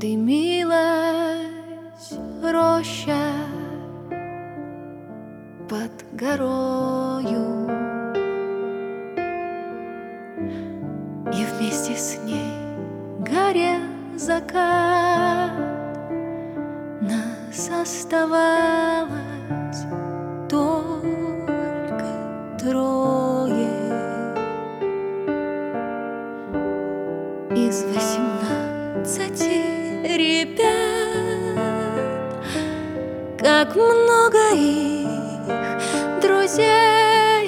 Дымилась роща под горою, и вместе с ней горел закат. Нас оставалось только трое из 18 ребят. Как много их друзей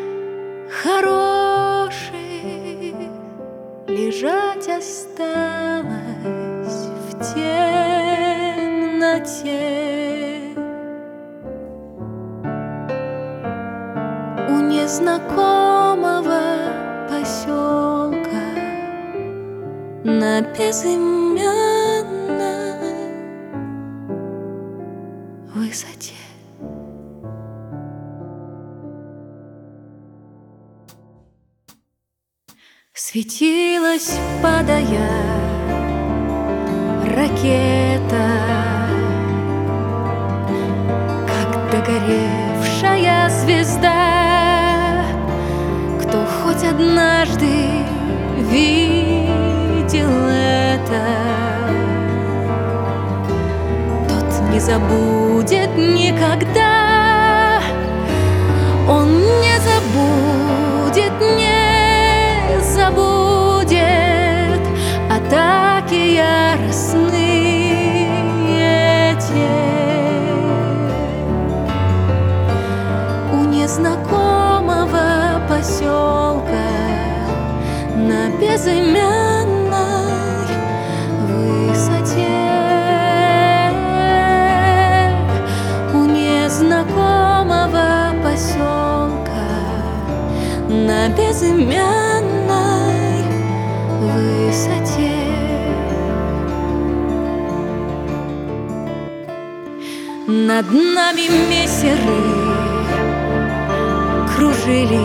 хороших лежать осталось в темноте. У незнакомого поселка на безымянной высоте. Светилась, падая, ракета, как догоревшая звезда. Кто хоть однажды видел это, тот не забудет никогда. Он не забудет, не забудет атаки яростные те. У незнакомого поселка на безымянной высоте. У незнакомого поселка на безымянной высоте. Над нами мессеры кружили,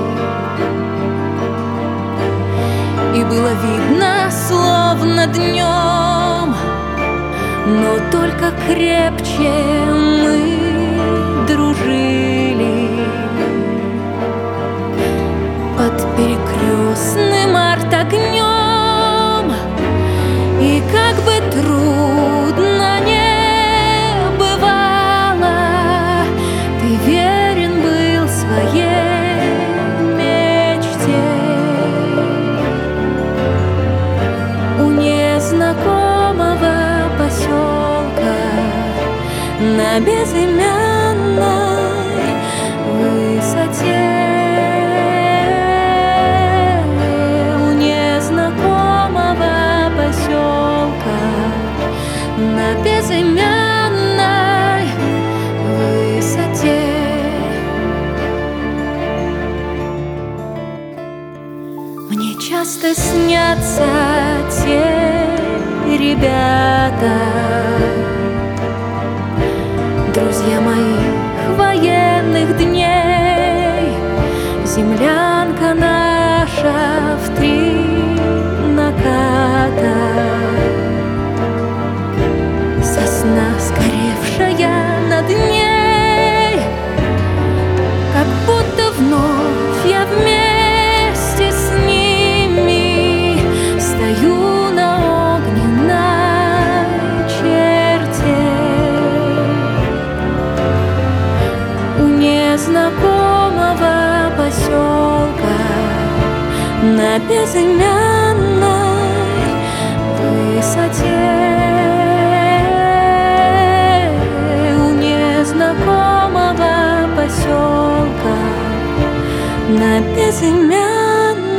и было видно, словно днем, но только крепче мы дружили. Под перекрестным артогнем, и как бы трудно не бывало, ты верен был своей мечте. У незнакомого поселка на безымянной высоте. На безымянной высоте. Мне часто снятся те ребята, друзья моих военных дней. Землянка наша в 3 наката, сосна, сгоревшая над ней, как будто вновь я вместе с ними стою на огненной черте. У незнакомого поселка на безымянной высоте. Незнакомого поселка на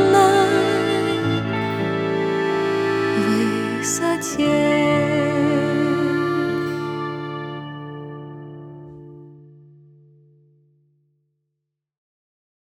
безымянной высоте.